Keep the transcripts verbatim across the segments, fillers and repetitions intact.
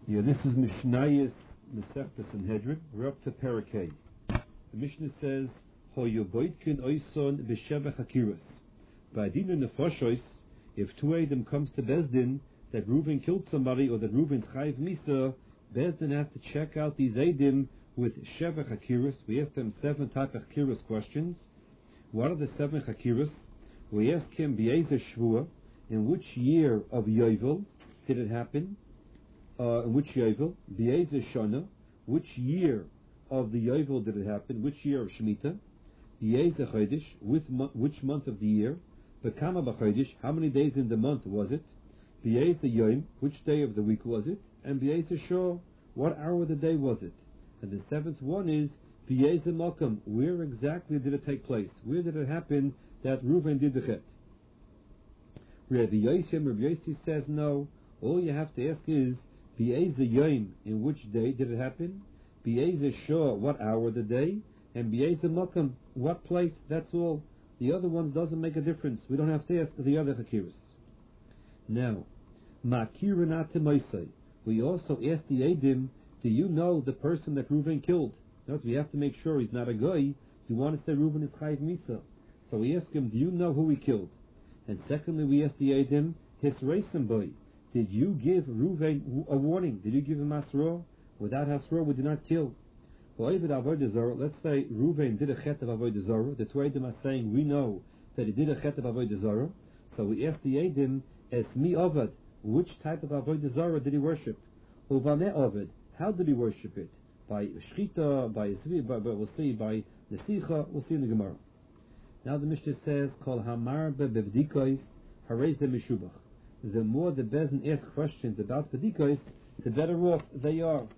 Yeah, this is Mishnayos Masechta Sanhedrin. We're up to Parakeh. The Mishnah says, "Hoyoboitkin oison b'sheva chakiros." By dinu nefoshois, if two Eidim comes to Bezdin that Reuven killed somebody or that Reuven's chayiv misa, Bezdin has to check out these Eidim with sheva chakiros. We ask them seven type of chakiros questions. What are the seven chakiros? We ask him b'yezer shvua, in which year of Yovel did it happen? Uh, in which Yovel? B'yezer shana, which year of the Yovel did it happen? Which year of Shemitah? B'yezer chodesh, with mo- which month of the year? B'kama b'chodesh, how many days in the month was it? B'yezer yom, which day of the week was it? And b'yezer shor, what hour of the day was it? And the seventh one is b'yezer makam, where exactly did it take place? Where did it happen that Reuven did the chet? Rabbi Yosem, Rabbi Yossi says no. All you have to ask is b'yezer yom, in which day did it happen? B'yezer shor, what hour of the day? And b'yezer makam, what place? That's all. The other ones doesn't make a difference. We don't have to ask the other chakiros. Now, ma'kirin atemaisai. We also ask the Eidim, do you know the person that Reuven killed? Notice we have to make sure he's not a guy. We want to say Reuven is chayiv misa. So we ask him, do you know who he killed? And secondly, we ask the Eidim, his racing boy. Did you give Reuven a warning? Did you give him Hasra? Without Hasra, we do not kill. Let's say Reuven did a chet of Avodah Zarah. The two Eidim are saying, we know that he did a chet of Avodah Zarah. So we ask the Eidim, Esmi Ovad, which type of Avodah Zarah did he worship? Uvane Ovad, how did he worship it? By Shchita, by Zvi, by, by, we'll see, by Nesicha, we'll see in the Gemara. Now the Mishnah says, Kol Hamar Bebdikois Hareze Mishubach. The more the Bezin asks questions about Bedikois, the better off they are.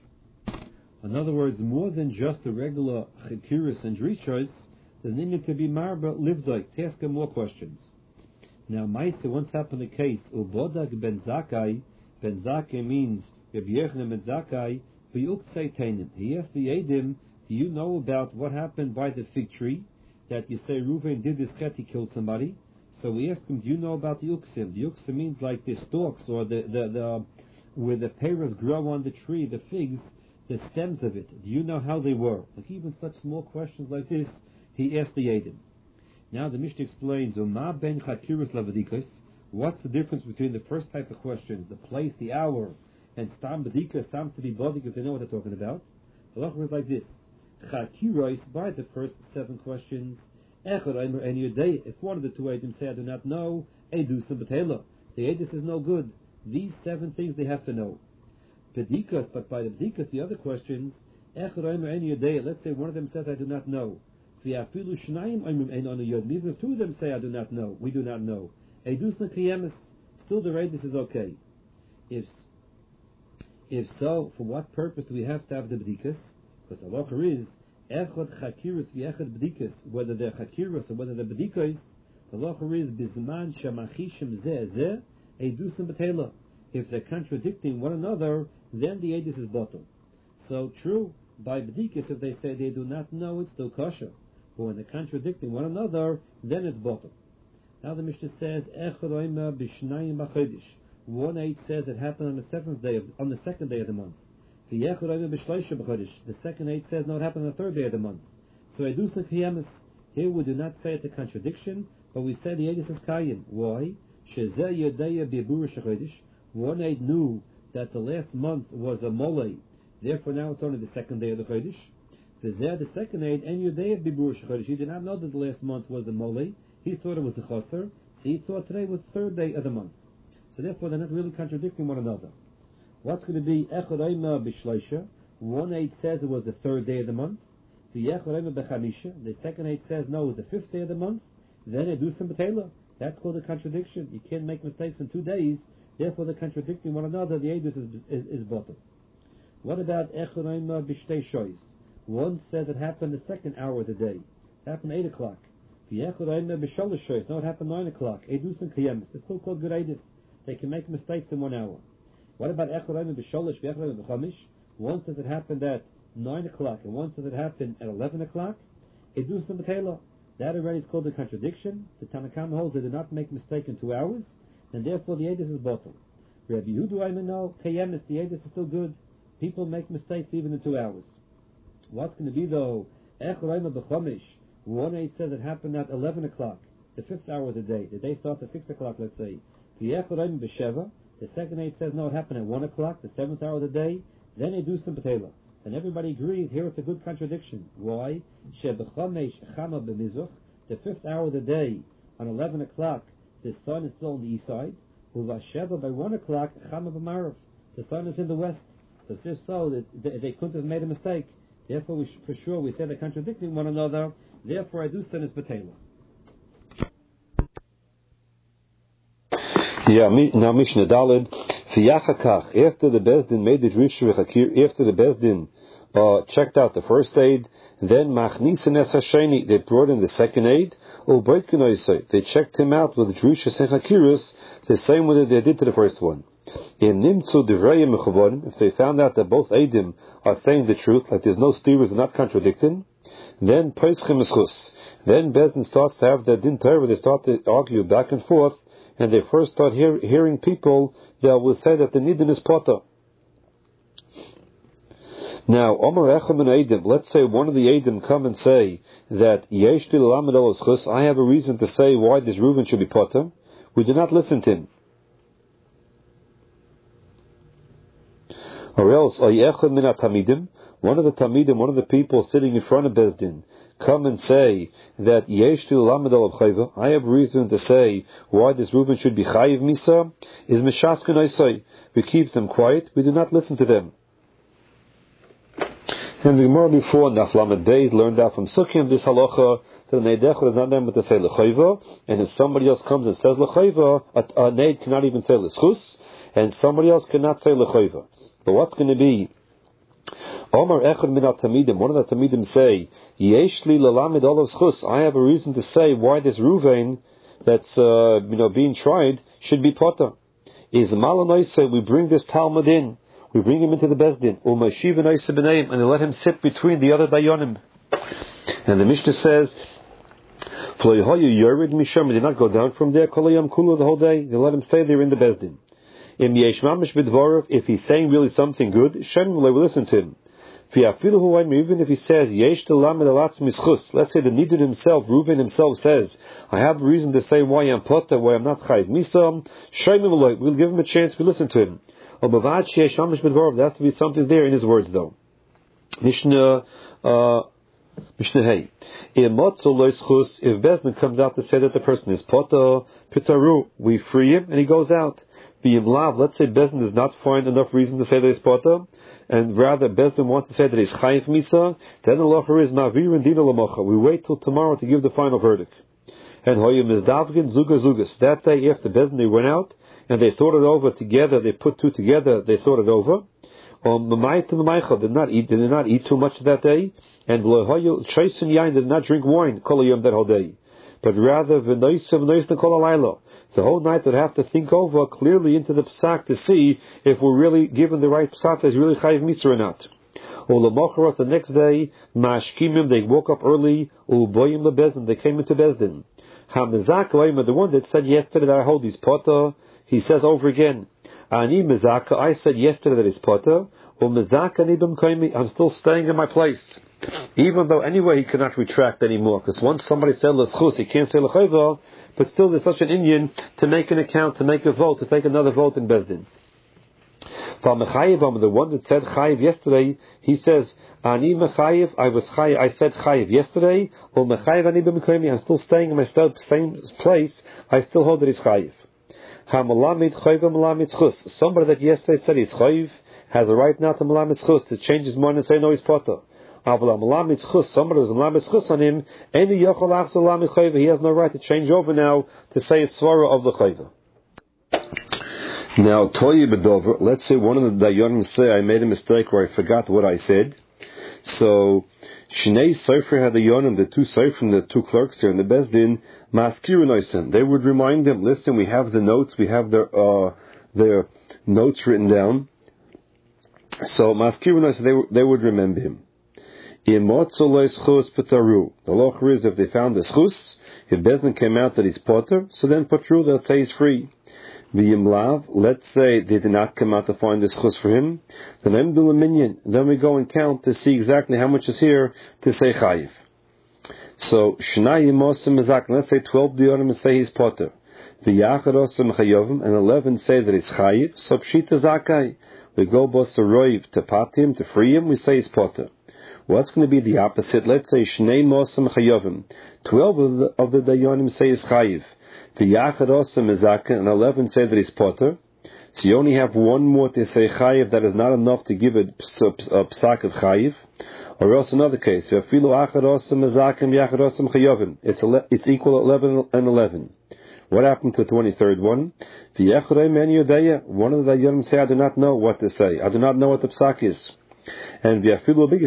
In other words, more than just the regular Chakiris and Drishos, there's need to be Marba Livdoik, to ask him more questions. Now, Maisa once happened a case, Ubodak ben Zakai, ben Zakai means Rabbi Yochanan ben Zakai, v'yuksei teinim. He asked the Eidim, do you know about what happened by the fig tree? That you say Reuven did this chet, he killed somebody. So we asked him, do you know about the uksim? The uksim means like the stalks or the, the, the where the pears grow on the tree, the figs, the stems of it. Do you know how they were? Like even such small questions like this, he asked the Eidim. Now the Mishnah explains, Uma ben chakiros lavadikas. What's the difference between the first type of questions, the place, the hour, and stam badikas, stam to be bodik, if they know what they're talking about? The halacha is like this: chakiros, by the first seven questions, echad aimer any day. If one of the two Eidim say I do not know, edu sabbatela. The Eidim is no good. These seven things they have to know. Bedikas, but by the bedikas, the other questions, echad aimer any day. Let's say one of them says I do not know. Even if two of them say I do not know, we do not know. Still the radius is okay. If if so, for what purpose do we have to have the bedikas? Because the halacha is echad chakiros v'echad bedikas. Whether they're chakiros or whether they're bedikas, the halacha is bizman shamachishim zeh zeh edusim b'teila. If they're contradicting one another, then the edus is bottom. So true, by bedikas, if they say they do not know, it's still kosher. But when they're contradicting one another, then it's bottom. Now the Mishnah says, one eight says it happened on the seventh day of, on the second day of the month. The second eight says no, it happened on the third day of the month. So here we do not say it's a contradiction, but we say the edus is kayin. Why? One eight knew that the last month was a mole, therefore now it's only the second day of the chodesh. The second aid and Yudea Bibur Shechorish. He did not know that the last month was a mole. He thought it was a choser. So he thought today was the third day of the month. So therefore they're not really contradicting one another. What's going to be Echoraima Bishleisha? One aid says it was the third day of the month. The Echoraima Bechamisha. The second aid says no, it was the fifth day of the month. Then they do some Betela. That's called a contradiction. You can't make mistakes in two days. Therefore they're contradicting one another. The aid is, is, is, is bottom. What about Echoraima Bishtei Shois? One says it happened the second hour of the day. It happened eight o'clock. No, it happened nine o'clock. Edus and Kiyemis. They're still called good edus. They can make mistakes in one hour. What about Echorayim b'sholish v'Echorayim b'chamish? One says it happened at nine o'clock, and one says it happened at eleven o'clock. Edus and B'kela. That already is called a contradiction. The Tanakh holds they did not make mistake in two hours, and therefore the edus is bottled. Rabbi Yehuda, I know, Kayemis, the Edis is still good. People make mistakes even in two hours. What's going to be though? Ech Raima B'chomish. One Eid says it happened at eleven o'clock, the fifth hour of the day. The day starts at six o'clock, let's say. The Ech Raima B'Sheva. The second Eid says no, it happened at one o'clock, the seventh hour of the day. Then they do some B'Tela. And everybody agrees, here it's a good contradiction. Why? Shebechomesh Chama B'Mizuch. The fifth hour of the day, on eleven o'clock, the sun is still on the east side. Uvasheva by one o'clock, Chama B'Marav. The sun is in the west. So if so, they, they couldn't have made a mistake. Therefore, we sh- for sure, we say they're contradicting one another. Therefore, I do sin is B'Tela. Yeah, now Mishnah Daled. After the Bezdin made the Drisha V'Chakir, after the Bezdin uh, checked out the first aid, then Machnisen Es Hasheni, they brought in the second aid. They checked him out with Drisha V'Chakirus, the same way that they did to the first one. If they found out that both Eidim are saying the truth, like there's no steers and not contradicting, then Peischem Eschus. Then Bezdin starts to have their Din Torah, they start to argue back and forth, and they first start hear, hearing people that will say that the Nidin is Potter. Now, Omar Echem and Eidim, let's say one of the Eidim come and say that Yesh Li Lamed Al Eschus, I have a reason to say why this Reuven should be Potter. We do not listen to him. Or else, Ayechem Min HaTamidim, one of the Tamidim, one of the people sitting in front of Bezdin, come and say that Yesh Li Lamed Al Chayva, I have reason to say why this Reuven should be Chayiv Misa, is Meshasken Oisai. We keep them quiet, we do not listen to them. And the Gemara before, Naf Lamed Beis, learned out from Sukkim this halacha, that an Eidecher is not able to say L'chayva, and if somebody else comes and says L'chayva, an Eid cannot even say L'schus, and somebody else cannot say L'chayva. But what's going to be? Omar Echad Min HaTamidim, one of the Tamidim say, Yesh Li L'Lamed Olav Schus, I have a reason to say why this Ruvain that's uh, you know being tried should be Potter. Is Malanoise, we bring this Talmud in, we bring him into the Bezdin, Umashiv and Oise B'neim, and they let him sit between the other Dayanim. And the Mishnah says, Floihoyu Yorid Misham, they did not go down from there, Kolayam Kula the whole day, they let him stay there in the Bezdin. If he's saying really something good, Shem will listen to him. Even if he says, let's say the Nidin himself, Reuven himself says, I have a reason to say why I'm Potter, why I'm not Chayiv Misa, we'll give him a chance, we listen to him. There has to be something there in his words though. Mishnah, uh, Mishnah Hey. If Bezdin comes out to say that the person is Potter, Pitaru, we free him and he goes out. Let's say Bezdin does not find enough reason to say that he's Potter, and rather Bezdin wants to say that he's Chayiv Misa, then the locher is Mavir and Dina Lamocha. We wait till tomorrow to give the final verdict. And Hoyim is Davgin Zuga Zugas. That day after Bezdin they went out, and they thought it over together, they put two together, they thought it over. Um, Mamayt and Mamaycha did not eat, they did not eat too much that day, and Lohoyu Chais and Yain did not drink wine, Kolayim that whole day. But rather, V'noisa V'noisa Kolalayla. The whole night they'd have to think over clearly into the psak to see if we're really given the right psak as really chayiv misa or not. Ulamocharos, the next day, mashkimim, they woke up early, uboyim lebezdin, they came into Bezdin. Hamizaka, the one that said yesterday that I hold his potter, he says over again, Ani mizaka, I said yesterday that he's potter, umizaka nibim kaimi, I'm still staying in my place. Even though anyway he cannot retract anymore, because once somebody said l'schus, he can't say l'chayva, but still there's such an Indian to make an account, to make a vote, to take another vote in Bezdin. The one that said chayiv yesterday, he says, Ani mechayiv, I was chayiv, I said chayiv yesterday, or mechayiv ani b'mekaymi, I'm still staying in my same place, I still hold that he's chayiv. Ha-malamid chayiv ha-malamid schus. Somebody that yesterday said he's chayiv, has a right now to malamid schus, to change his mind and say no, he's potter. Somebody who's malamid schus on him, he has no right to change over now to say a svara of the chayva. Now, Toyi Bedover, let's say one of the Dayanim say I made a mistake or I forgot what I said. So, Shnei Sefer had the Yonim, the two Sefer, the two clerks there in the Bezdin, Maskiru Noisen. They would remind them, listen, we have the notes, we have their uh, their notes written down. So, Maskiru Noisen, they, they would remember him. The loch is if they found the schus, if Bezdin came out that he's potter, so then patru, they'll say he's free. V'yimlav, let's say they did not come out to find this chus for him, then I'm doing a minion. Then we go and count to see exactly how much is here to say chayiv. So, Shnayim Mosim Mazakin, let's say twelve diyonim say he's potter. V'yachad Osim Chayovim, and eleven say that he's chayiv. So Pshita Zakai, we go both to Roiv, to Patim, to free him, we say he's potter. What's going to be the opposite? Let's say Shnei Mosim Chayovim. Twelve of the, of the dayonim say he's chayiv. V'yachad Osim Mazakin, and eleven say that he's potter. So you only have one more to say chayiv that is not enough to give it a psak of chayiv. Or else another case, it's it's equal to eleven and eleven. What happened to the twenty-third one? One of the dayanim say, I do not know what to say. I do not know what the psak is. And even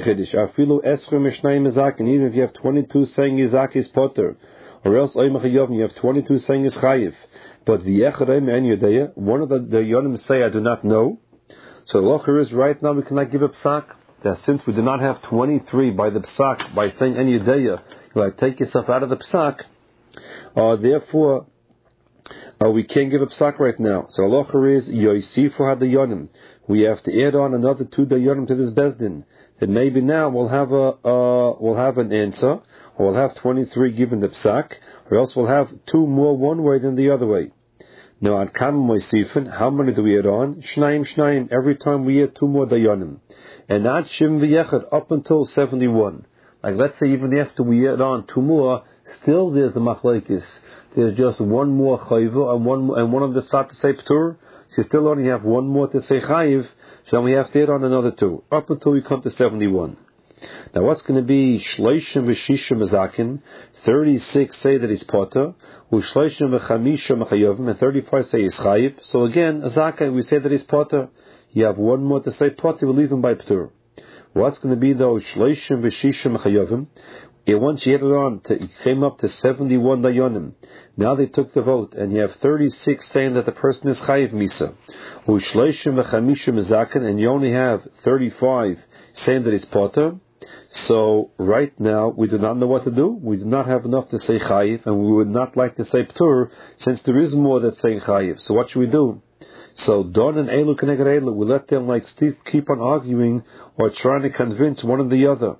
if you have twenty-two saying Yizak is potter, or else you have twenty-two saying is chayiv. But one of the dayanim say, I do not know. So the locher is right now we cannot give a psak. That since we do not have twenty-three by the psak, by saying any yedeya, you like take yourself out of the psak, uh, therefore, uh, we can't give a psak right now. So halacha is, yoisifu hadayonim. We have to add on another two dayonim to this bezdin. That maybe now we'll have a, uh, we'll have an answer, or we'll have twenty-three given the psak, or else we'll have two more one way than the other way. Now, at kam moisifin, how many do we add on? Shnayim, shnayim. Every time we add two more dayonim. And not shim v'yechad up until seventy-one. Like let's say even after we add on two more, still there's the machlekes. There's just one more chayiv and one and one of the sat to say ptur. So you still only have one more to say chayiv. So we have to add on another two up until we come to seventy-one. Now what's going to be shleishim v'shishim mazakin? Thirty-six say that he's potter. U'shleishim v'chamisha mechayovim, and thirty-five say he's chayiv. So again, azaka we say that he's potter. You have one more to say potter, we leave him by ptur. What's going to be though shleishim v'shishim mechayovim? Once you added on, to, it came up to seventy-one dayonim. Now they took the vote, and you have thirty-six saying that the person is chayiv misa. U'shleishim v'chamisha mazakin, and you only have thirty-five saying that he's potter. So right now we do not know what to do. We do not have enough to say chayiv, and we would not like to say ptur since there is more that's saying chayiv. So what should we do? So don and elu keneged elu, we let them like Steve keep on arguing or trying to convince one or the other.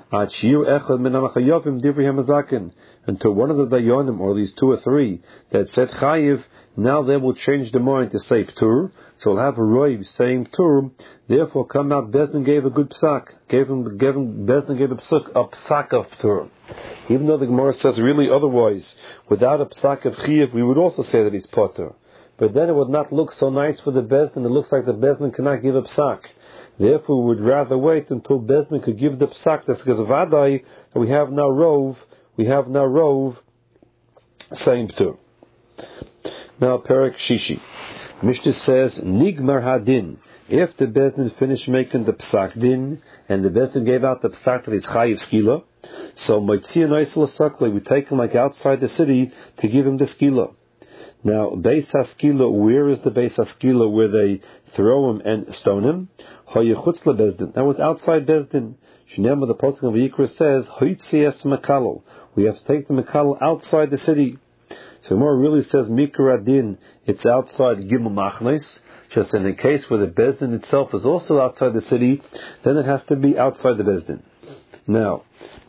Until one of the dayonim, or at least two or three, that said chayiv, now they will change their mind to say ptur. So we'll have a roiv saying ptur. Therefore, come out. Bezdin gave a good psak. Gave him, gave him. Bezdin gave a psak, a psak of ptur. Even though the Gemara says really otherwise, without a psak of chayiv, we would also say that he's potter. But then it would not look so nice for the Bezdin. It looks like the Bezdin cannot give a psak. Therefore, we would rather wait until Bezdin could give the psak. That's because of Adai, we have now rov. We have now rov saying ptur. Now, Perek Shishi. Mishnah says, Nigmar hadin. If the Bezdin finished making the psak din, and the Bezdin gave out the psak that is chayiv skila, so Moitziah Noisel Sakle, we take him like outside the city to give him the skila. Now, Beis HaSkila, where is the Beis HaSkila where they throw him and stone him? Hoyechutz leBezdin. That was outside Bezdin. Shnema, the Pasuk of Vayikra says, Hoytzias Makalo. We have to take the Makalo outside the city. So Gemara really says Mikra Adin, it's outside Gimel Machnes. Just in the case where the Bezdin itself is also outside the city, then it has to be outside the Bezdin. Now,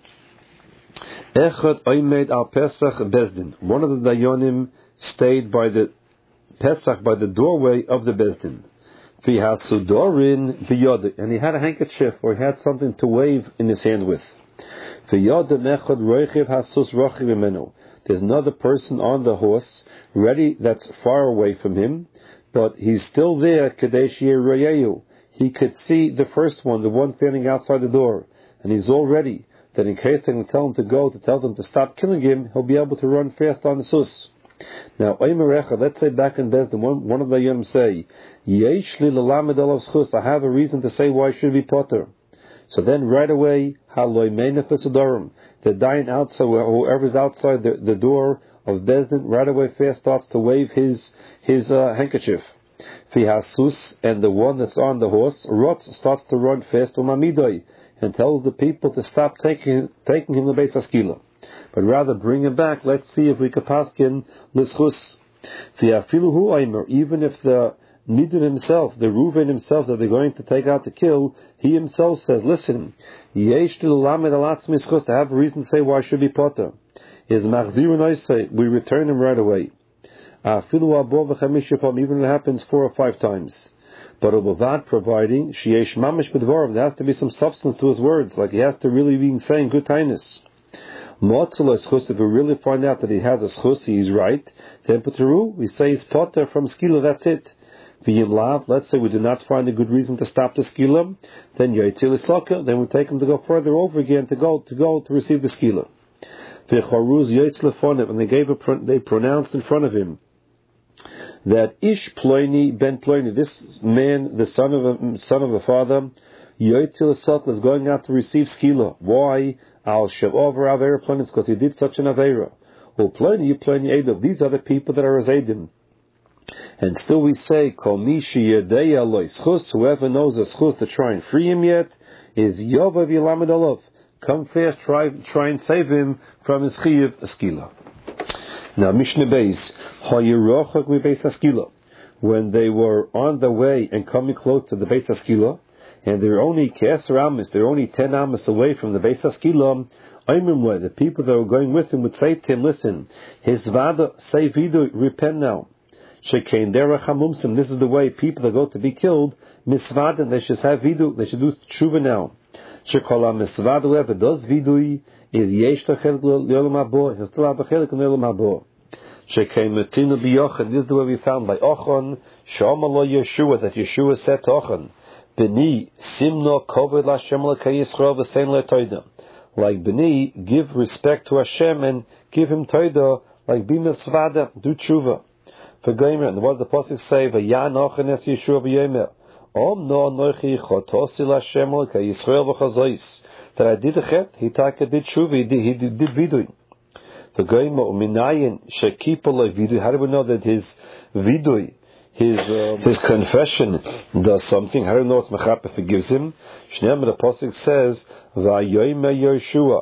Echad Oymed al Pesach Bezdin. One of the Dayonim stayed by the Pesach, by the doorway of the Bezdin. V'hasudorin v'yod, and he had a handkerchief or he had something to wave in his hand with. V'yod mechad roichiv hasus rochiv imenu. There's another person on the horse, ready, that's far away from him, but he's still there. Kadesh Yeroyehu. He could see the first one, the one standing outside the door, and he's all ready. That in case they can tell him to go, to tell them to stop killing him, he'll be able to run fast on the sus. Now, let's say back in Bezdin, one, one of the Yom say, Yesh li l'lamed alav schus, I have a reason to say why I should be potter. So then right away, haloi meina fesudarim, the dying outside, whoever's outside the, the door of Bezdin, right away fast starts to wave his his uh, handkerchief. Fihasus, and the one that's on the horse, Rot starts to run fast umamidoi, and tells the people to stop taking taking him to Beis HaSkila, but rather bring him back. Let's see if we can paskin l'schus Even if the Nidun himself, the Reuven himself that they're going to take out to kill, he himself says, listen, yesh to have a reason to say why I should be potter. Is machzirun, we return him right away. Even if it happens four or five times. But Ubavad providing, sheyesh mamish b'dvarim, there has to be some substance to his words, like he has to really be saying good kindness. If we really find out that he has a schus, he's right, then Pataru, we say he's potter from skila, that's it. V'yim lav, let's say we do not find a good reason to stop the skila, then yoytzil isaka, then we take him to go further over again to go to go to receive the skila. V'charuz yoytzil lefonim, and they gave a they pronounced in front of him that Ish Ploini Ben Ploini, this man, the son of a son of a father, yoytzil isaka, is going out to receive skila. Why? Al Shav over Avera Plonis, because he did such an Avera. Well, Pliny, Pliny Edav, these are the people that are Azedim. And still we say, Kol Mishi Yedeya Loi Schus, whoever knows a Schus to try and free him yet, is Yovav Yilamed Alav. Come fast, try, try and save him from his Chiyav Askila. Now, Mishnah Beis, Hayirochak Mi Beis Askila. When they were on the way and coming close to the Beis Askila, and they're only Keser Amis, they're only ten Amis away from the Beis Askila, Aimimwe, the people that were going with him would say to him, listen, his Vada, say Vidu, repent now. Shekein Derech HaMumsim, this is the way people that go to be killed, Misvadan, they should have Vidu, they should do Tshuva now. Shekola Misvad, whoever does Vidui, is Yesh Tachel L'Olam Habo, he'll still have a Chelik in L'Olam Habo. Shekein Metzinu B'Yochen, this is the way we found by Ochon, Shomalo Yeshua, that Yeshua said to Ochon, B'ni simno koved l'Hashem l'kei Yisrael v'sein le'toida. Like B'ni, give respect to Hashem and give him toida, like Bima Svada, do tshuva. For Gomer, and what does the Pasuk say? V'yan ochen es Yeshua v'yomer. Om no anochi chotosi l'Hashem l'kei Yisrael v'chazois. That I did a chet, he taka did tshuva, he did, he did, did vidui. For Gomer, u'minayin shekipa lo vidui. How do we know that his vidui, His uh, his confession does something? How do you know it's Mechaper forgives him? Shneim, the Pasuk says, Vayoyme Yeshua,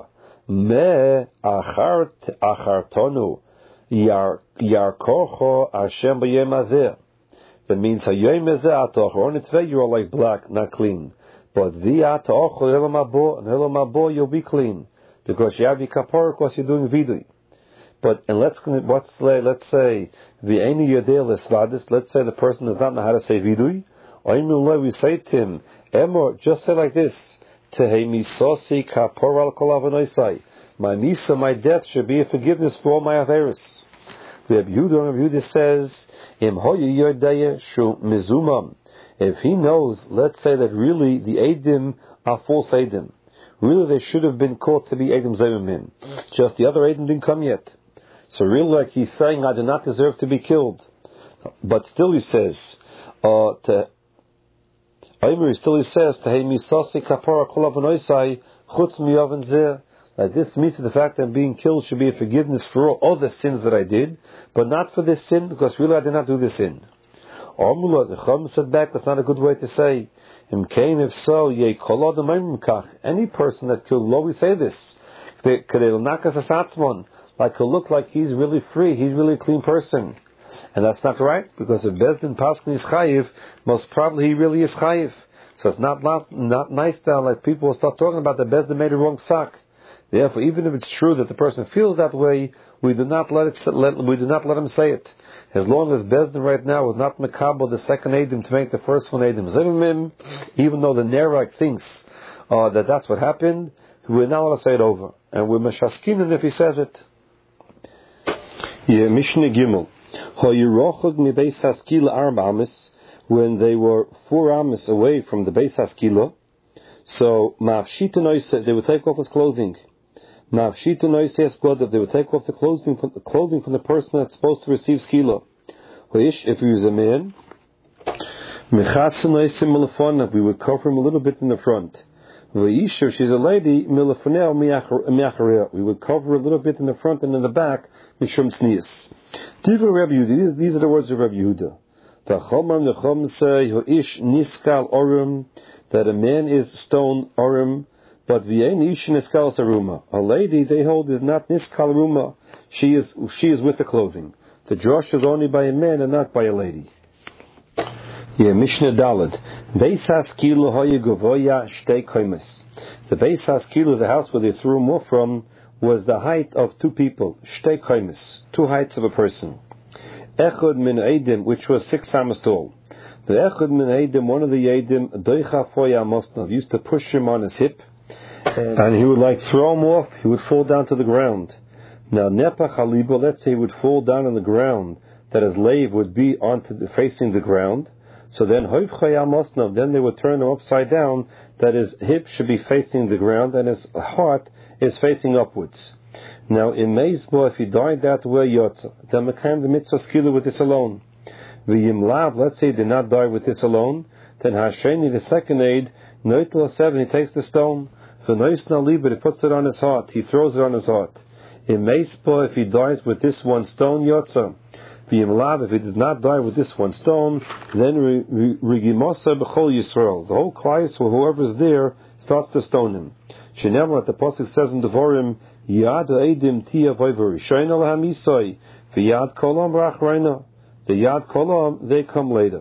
Me achart achartonu, Yar Yarkocho Hashem b'yem hazeh. That means Hayoyme zeh atoch. On its way you are like black, not clean. But the atoch elam habo, and elam habo you'll be clean because you have your kapor, because you're doing vidui. But and let's what's let's say the any yodel svadis. Let's say the person does not know how to say vidui. We say to him, Emor, just say like this: Tehemisosi kapor al kol avonosai. My misa, my death should be a forgiveness for all my averis. The Yehuda, Yehuda says, Im hoyi yodaya shu mizumam. If he knows, let's say that really the edim are false edim. Really, they should have been caught to be edim zevimim. Just the other edim didn't come yet. So really, like he's saying, I do not deserve to be killed. But still he says, uh, to, Aimer, still he says, to misasi kapara kol avonosai chutz miyavan zeh. Like this means the fact that I'm being killed should be a forgiveness for all, all the sins that I did, but not for this sin, because really I did not do this sin. Amula, the Chum said back, that's not a good way to say. Im came, if so, ye kol adam aimim kach. Any person that killed, lo, we say this. Kadel nakas asatzmon. Like he'll look like he's really free, he's really a clean person. And that's not right, because if Bezdin Paskin is chayiv, most probably he really is chayiv. So it's not, not, not nice now, like people will start talking about the Bezdin made a wrong psak. Therefore, even if it's true that the person feels that way, we do not let it. Let, we do not let him say it. As long as Bezdin right now is not makabel the second edim to make the first one edim zevimim, even though the Nerak thinks uh, that that's what happened, we're not allowed to say it over, and we're meshaskin if he says it. Yeah, Mishnah Gimel. Hoyirochog mi beis haskila arba amis, when they were four amis away from the beis haskila, so ma'afshita noise, they would take off his clothing. Ma'afshita noise eskwadav, they would take off the clothing from the clothing from the person that's supposed to receive skila. Hoyish, if he was a man, mechasa noise milafona, we would cover him a little bit in the front. Vayisha, she's a lady, milafoneo miacharia, we would cover her a little bit in the front and in the back. Mishum tznius. Diva Rabbi Yehuda. These are the words of Rabbi Yehuda. The Chomam, the Chom say, Ho'ish niskal orim, that a man is stone orim, but v'yein ish niskal saruma. A lady they hold is not niskal ruma. She is she is with the clothing. The drosh is only by a man and not by a lady. Yeah, Mishnah Daled. Beis Haskilu hoye gavoya shtei koimes. The Beis Haskilu, the house where they threw him off from, was the height of two people. Shtei koimes, two heights of a person. Echad min Eidim, which was six amos tall. The Echad min Eidim, one of the Eidim, doicha foya mosnav, used to push him on his hip, and, and he would like throw him off. He would fall down to the ground. Now nepach halibo, let's say he would fall down on the ground, that his lave would be onto the, facing the ground. So then, then they would turn him upside down, that his hip should be facing the ground and his heart is facing upwards. Now, in Meizbo, if he died that way, Yotza, then Mekayim the mitzvah skila with this alone. V'yimlav, let's say he did not die with this alone, then Hasheni, the second aid, Noitel seven, he takes the stone, V'noisna libet, he puts it on his heart, he throws it on his heart. In Meizbo, if he dies with this one stone, Yotza, if he did not die with this one stone, then Rigimosa B'chol Yisrael, the whole Klai Yisrael, whoever is there, starts to stone him. Shenemar, the Pasuk says in Devarim, Yad Eidim Tia Vayvari, Shain Alaham Yisai, V'Yad Kolam Rach Reina. The Yad Kolam, they come later.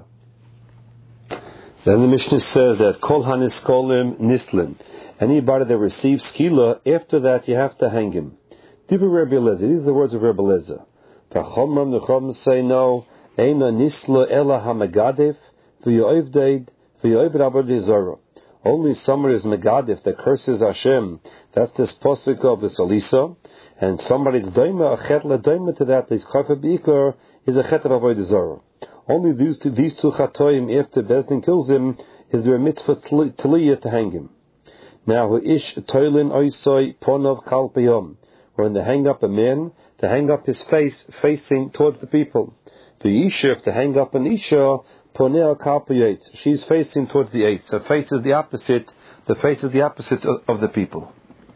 Then the Mishnah says that Kol Hanis Kolim Nislin. Anybody that receives Skila, after that you have to hang him. Divrei Rebbe Eliezer, these are the words of Rebbe Eliezer. The Chomram, the Chomram say no. Eina nisla ela hamagadif v'yoivdeid v'yoivd abad zara. Only somebody is megadif that curses Hashem. That's this posuk of the Salisa. And somebody's doima a chet ledoima to that. This kafir beikar is a chet of avodah zara. Only these two, these two chatoim, after Bezdin kills him, is there a mitzvah tliyah to hang him. Now, ish toilin oisoi ponov kalpiyom. When they hang up a man, to hang up his face facing towards the people. The Isha, if to hang up an Isha, ponea kalpiyet, she's facing towards the Eitz. Her face is the opposite, the face is the opposite of, of the people.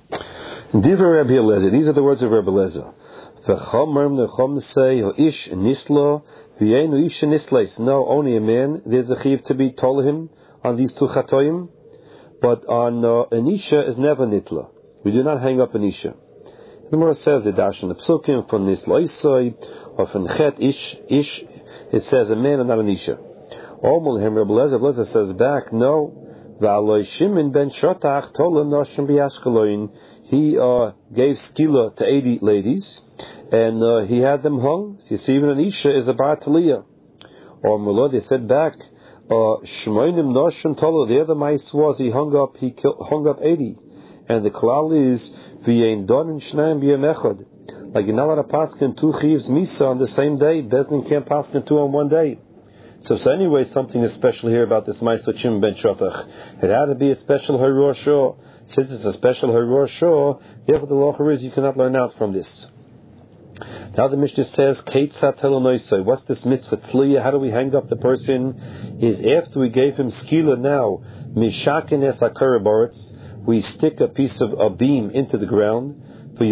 Divrei Rebbe Eliezer, these are the words of Rebbe Eliezer. V'chomer nechom say, ish nislo, v'yenu isha nisleis. No, only a man, there's a chiv to be told him on these two chatoim, but on uh, an Isha is never nitla. We do not hang up an Isha. The Gemara says the dash in the psukim from Nisla Isai or from Chet Ish Ish, it says a man and not an Isha. Omul him Rebbe Eliezer says back, no. V'aloi Shimon ben Shotach told him Noshim b'Yashkeloin. He uh, gave skila to eighty ladies, and uh, he had them hung. So you see, even an Isha is a bar taliyah. Or Mullah, they said back, Shmoinim Noshim told the other mice was he hung up, he killed, hung up eighty. And the klal is v'yein don in shnaim b'yem echad. Like you're not allowed to paskin two chivs misa on the same day. Bezdin can't paskin two on one day. So, so anyway, something is special here about this Ma'aseh Shimon ben Shotach. It had to be a special Haror Shor. Since it's a special Haror Shor, therefore the law is you cannot learn out from this. Now the Mishnah says, Keitzat Helonoisoi. What's this mitzvah tzliya? How do we hang up the person? Is after we gave him skila now, mishakin es akarabaretz, we stick a piece of a beam into the ground,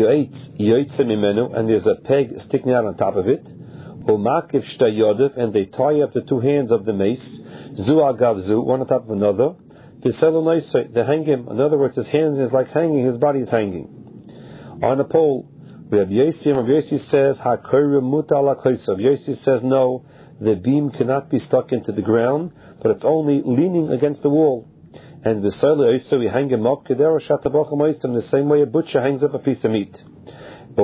and there's a peg sticking out on top of it, and they tie up the two hands of the mace, one on top of another, they hang him. In other words, his hand is like hanging, his body is hanging. On a pole, we have Yossi, and Yossi says, Yossi says no, the beam cannot be stuck into the ground, but it's only leaning against the wall. And the V'sayla also we hang him up, Kedera Shatabacham Oisim, the same way a butcher hangs up a piece of meat. But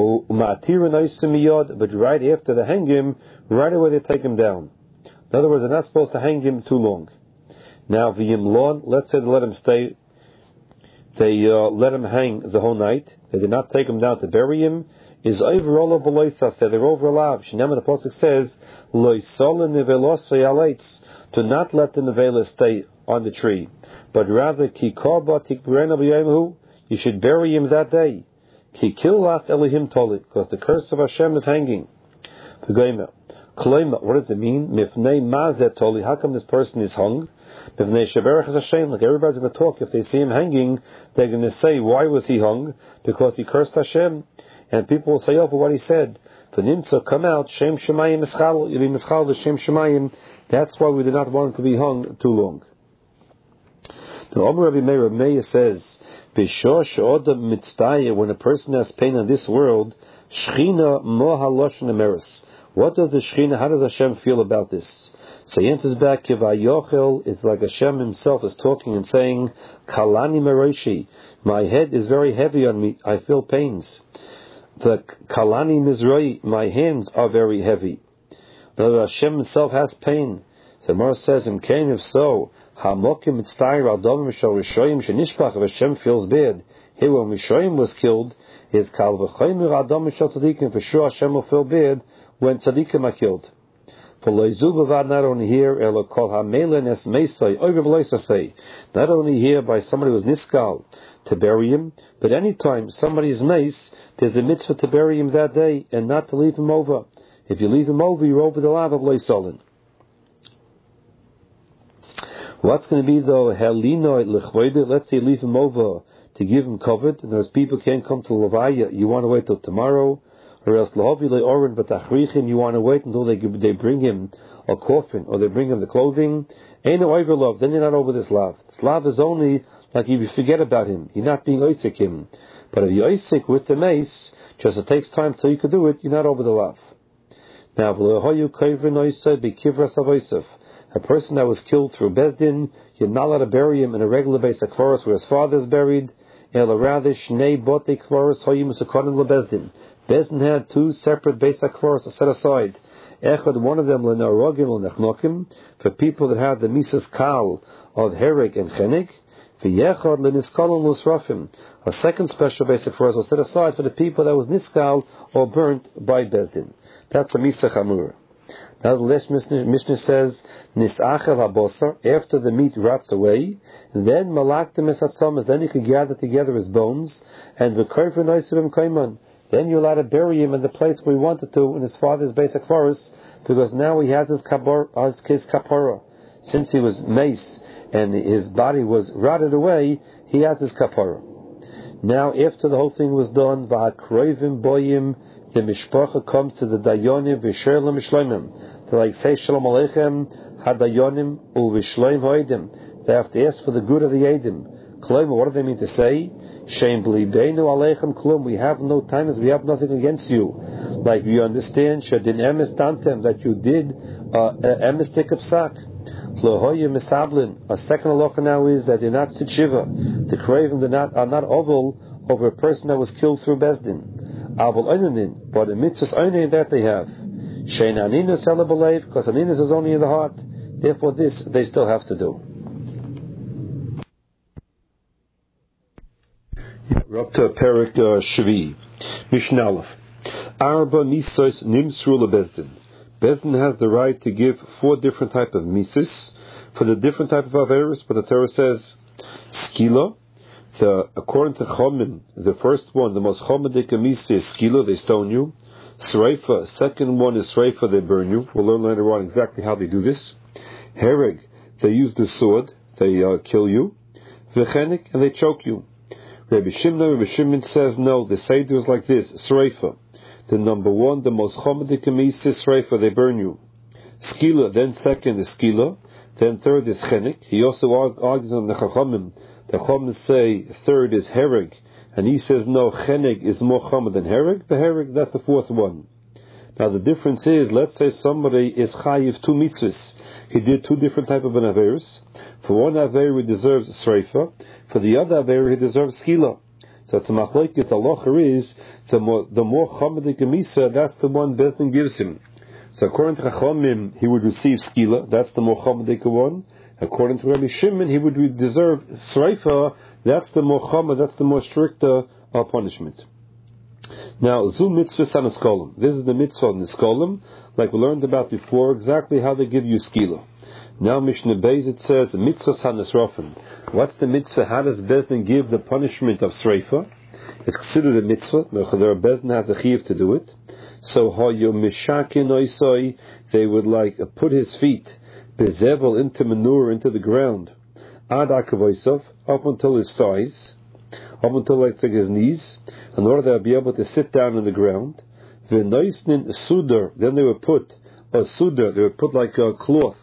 right after they hang him, right away they take him down. In other words, they're not supposed to hang him too long. Now, V'yimlon, let's say they let him stay, they uh, let him hang the whole night, they did not take him down to bury him, is overall beloisa, said they're over alav. Shinam, the Pasuk says, Loisola nevelos v'yalaitz, to not let the nevela stay on the tree, but rather you should bury him that day. Because the curse of Hashem is hanging. What does it mean? How come this person is hung? Like everybody's going to talk. If they see him hanging, they're going to say, why was he hung? Because he cursed Hashem. And people will say, oh, for what he said. Come out, Shem Shemayim Shemayim. That's why we do not want him to be hung too long. The Omer Rabbi Meir, Rabbi Meir says, when a person has pain in this world, Shechina moha loshen emeres. What does the Shekhinah, how does Hashem feel about this? So he answers back, Kivayochel, it's like Hashem himself is talking and saying, Kalani Meroshi, my head is very heavy on me, I feel pains. The Kalani Mizroi, my hands are very heavy. The Hashem himself has pain. So Mara says, in Cain, if so, Hamokim Mitztayir Adam Mishal Rishoyim Shenishpach, if Hashem feels bad, here when Rishoyim was killed, is Kal V'choyim Adam Mishal Tzadikim, for sure Hashem will feel bad when Tzadikim are killed. For Loizu not only here, Elo Kol HaMelen Es Meisai, Oiv V'loisasei, not only here by somebody who was Niskal, to bury him, but any time somebody is mace, there's a mitzvah to bury him that day and not to leave him over. If you leave him over, you're over the lav of Loisolin. What's going to be though? Helino Lechvoide, let's say leave him over to give him covered, and those people can't come to Levaya, you want to wait till tomorrow, or else Lahavi Le'orin B'tachrichim, you want to wait until they they bring him a coffin, or they bring him the clothing. Ain't no over love, then you're not over this lav. This lav is only like if you forget about him, you're not being oisik him. But if you're oisik with the mace, just it takes time till you can do it, you're not over the lav. Now, a person that was killed through Bezdin, you're not allowed to bury him in a regular basic forest where his father is buried. Bezdin had two separate basic forests set aside. One of them for people that have the Mises Kal of Hereg and Chenig. A second special basic forest was set aside for the people that was Niskal or burnt by Bezdin. That's a Misa Chamur. Now the last Mishnah says, Nisachel habosar, after the meat rots away, then malaktim esatzamas, then you can gather together his bones, and v'koifer noisivim kaiman, then you're allowed to bury him in the place where he wanted to, in his father's basic forest, because now he has his kapor, his kapora. Since he was mace, and his body was rotted away, he has his kapora. Now after the whole thing was done, v'akroivim boyim, the mishpacha comes to the dayonim v'sher l'mishloimim. They like say shalom aleichem hadayonim u'vishloim ha'edim. They have to ask for the good of the edim. Klum, what do they mean to say? Shein b'libeinu aleichem klum. We have no time, as we have nothing against you. Like we understand shadin emes dantem, that you did emes uh, tikab sak. Klohoye misablin. A second halacha now is that they're not sidshiva. The craving are not are not oval over a person that was killed through Bezdin. But the mitzvahs only that they have. Shein aninus ela b'leiv, because aninus is only in the heart. Therefore, this they still have to do. We're up to Perik uh, Shvi. Mishnah Aleph. Arba misos nimsru lebezdin. Bezdin has the right to give four different types of misos for the different type of averos, but the Torah says skila. The, according to Chomin, the first one, the most chomedik misa is skila, they stone you. Sreifa, second one is sreifa, they burn you. We'll learn later on exactly how they do this. Hereg, they use the sword, they uh, kill you. V'chenik, and they choke you. Rabbi Shimon, Rabbi Shimon says no, the Seder is like this, sreifa. The number one, the most chomedik misa is sreifa, they burn you. Skila, then second is skila, then third is chenik. He also argues on the Chachamim. The Chachamim say third is hereg, and he says no, chenig is more chomer than hereg. The hereg, that's the fourth one. Now the difference is, let's say somebody is chayiv two mitzvahs. He did two different type of an averos. For one aver he deserves sreifa. For the other aver he deserves skila. So it's a machlokes. The halacha is the more the more chomedik misa, that's the one Bezdin gives him. So according to Chachamim, he would receive skila. That's the more chomedik one. According to Rabbi Shimon, he would deserve sreifa. That's the more chomer, that's the more stricter uh, punishment. Now, zu mitzvah saneskolim. This is the mitzvah of neskolim, like we learned about before, exactly how they give you skila. Now, Mishnah Beis, it says mitzvah sanesrofen. What's the mitzvah? How does Bezdin give the punishment of sreifa? It's considered a mitzvah. The Bezdin has a chiyuv to do it. So, hoyo mishakin oisoi, they would like uh, put his feet bezevel into manure, into the ground, ad akavoisov, up until his thighs, up until like his knees, in order to be able to sit down in the ground. V'noisnin sudar, then they would put a sudar, they would put like a cloth,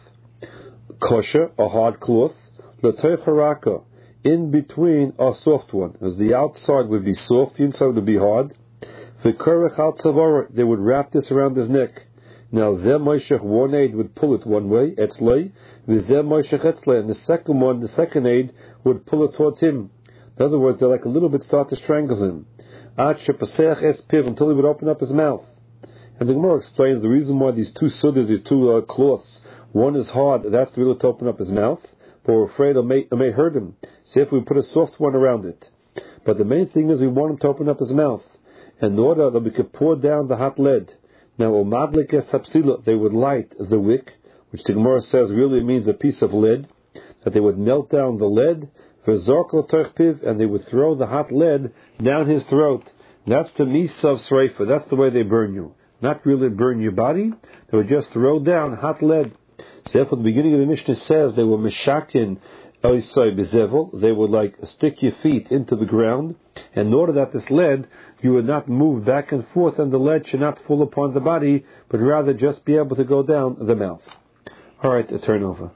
kosher, a hard cloth, l'toich haraka, in between a soft one, as the outside would be soft, the inside would be hard. V'korech al tzavara, they would wrap this around his neck. Now, Zeh Moishech, one aid would pull it one way, Etzlei, V'Zeh Moishech Etzlei, and the second one, the second aid, would pull it towards him. In other words, they like a little bit start to strangle him. Ad Shepaseach Es Piv, until he would open up his mouth. And the Gemara explains the reason why these two sudders, these two uh, cloths, one is hard, that's to really to open up his mouth, but we're afraid it may, it may hurt him. So if we put a soft one around it. But the main thing is we want him to open up his mouth, in order that we could pour down the hot lead. Now, Omadlik Es Hapsila, they would light the wick, which the Gemara says really means a piece of lead, that they would melt down the lead, V'Zorkel Terch Piv, and they would throw the hot lead down his throat. That's the Misa of Sreifa, that's the way they burn you. Not really burn your body, they would just throw down hot lead. So therefore, the beginning of the Mishnah says they were Meshakin Oisai Bezevel, they would like stick your feet into the ground, and in order that this lead, you would not move back and forth, and the lead should not fall upon the body, but rather just be able to go down the mouth. Alright, a turnover.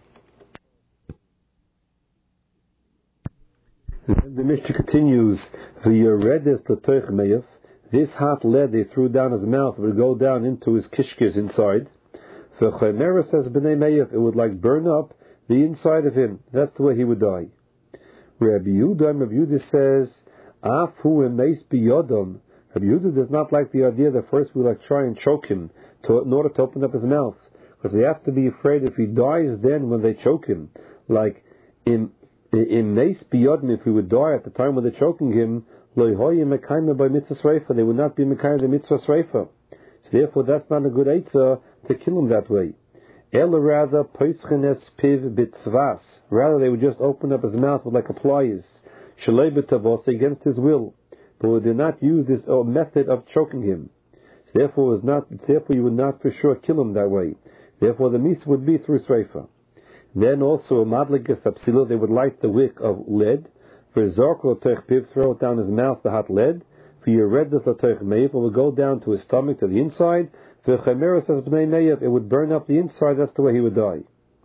Then the Mishnah continues, V'yoredes l'toich me'ef, this hot lead they threw down his mouth would go down into his kishkis inside. V'chomeres says b'nei me'ef, it would like burn up the inside of him. That's the way he would die. Rabbi Yehuda, Rabbi Yehuda says, Af hu emeis biyodom. Rabbi Yehuda does not like the idea that first we like try and choke him to, in order to open up his mouth. Because they have to be afraid if he dies then when they choke him. Like, in in meis biyodom, if he would die at the time when they're choking him, lo hoye mekayme by mitzvah sreifa, they would not be mekayme the mitzvah sreifa. So therefore that's not a good eitzah to kill him that way. Ela rather, poischenes piv bitzvas. Rather, they would just open up his mouth with like a pliers, shalei b'tavos, against his will. But we did not use this uh, method of choking him. So therefore, it was not. Therefore, you would not for sure kill him that way. Therefore, the mitzvah would be through sreifa. Then also, a madlikas apsila, they would light the wick of lead. For zorko teich piv, throw it down his mouth, the hot lead. For your redness teich meiv, it would go down to his stomach, to the inside. For Chemera says b'nei meiv, it would burn up the inside. That's the way he would die.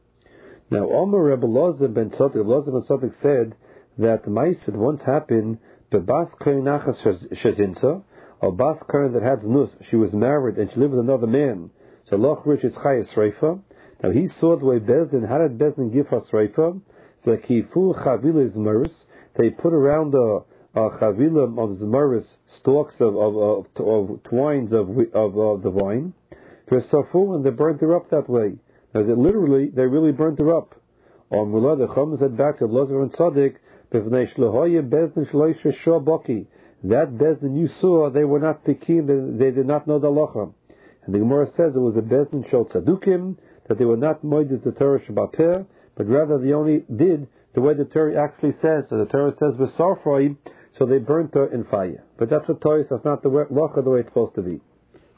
Now, Omer Rebbe Lozer ben Tzadok, Lozer ben Tzadok said that the mice had once happened, bebas kohen nachas shezinsa, a bas kohen that had znus, she was married and she lived with another man. So loch rich is chayas sreifa. Now he saw the way Bezdin, how did Bezdin give her sreifa? So like he full chavila zmeris, they put around a, a chavila of zmeris, stalks of of, of, of twines of of, of the vine, for safu, and they burnt her up that way. As it literally, they really burnt her up. On Mullah, the Chum said back to Lozer and Tzaddik, B'vnei shlohoye Bezdin shloish shah baki. That Bezdin you saw, they were not pikim, they, they did not know the halacha. And the Gemara says it was a Bezdin shel tzadukim, that they were not moeded the Torah Shabbat, but rather they only did the way the Torah actually says. So the Torah says v'sarfroi, so they burnt her in fire. But that's a Torah, that's not the halacha the way it's supposed to be.